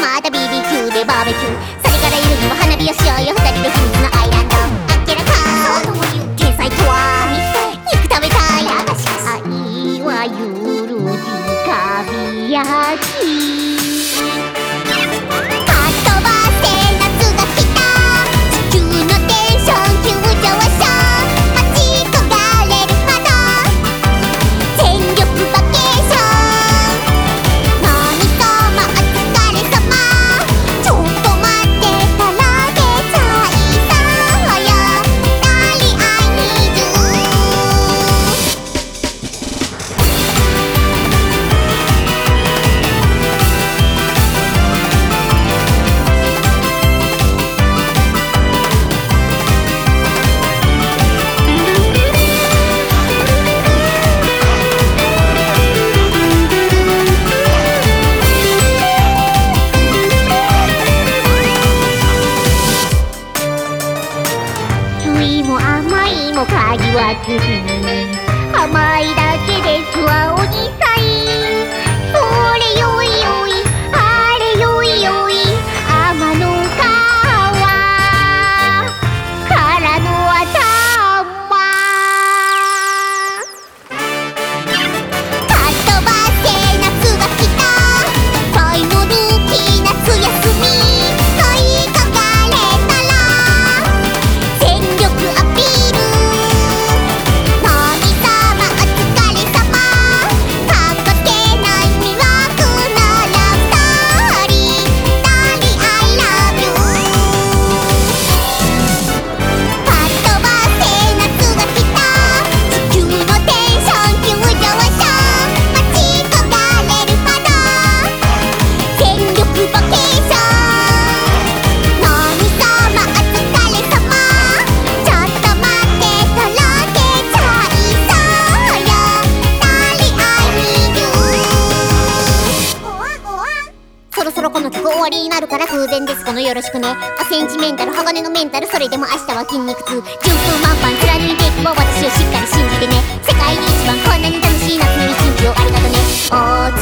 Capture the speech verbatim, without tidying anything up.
また ビービーキュー でバーベキュー、それから夜には花火をしようよ、二人で秘密のアイランド。あっけらかーそうとも言う天才とは肉食べたい愛はゆるじかび焼き。甘いも鍵はつき、甘いだけですわおじさい。それよいよいあれよいよい天の川からの頭、かっ飛ばせ夏が来た、恋のルーキー夏休み、恋焦がれたら全力アピール、神様お疲れ様、かっこつけない魅惑のラブストーリー、ダーリン I love you。 かっ飛ばせ夏が来た、地球のテンション急上昇、待ち焦がれるほど全力ボケーション、神様お疲れ様、ちょっと待ってとろけちゃいそうよ、ダーリン I need you。 そろそろこの曲終わりになるから空前ですこのよろしくね。あセンチメンタル鋼のメンタル、それでも明日は筋肉痛、順風満帆貫いていくわ私をしっかり信じてね。世界で一番こんなに楽しい夏の一日をありがとね。お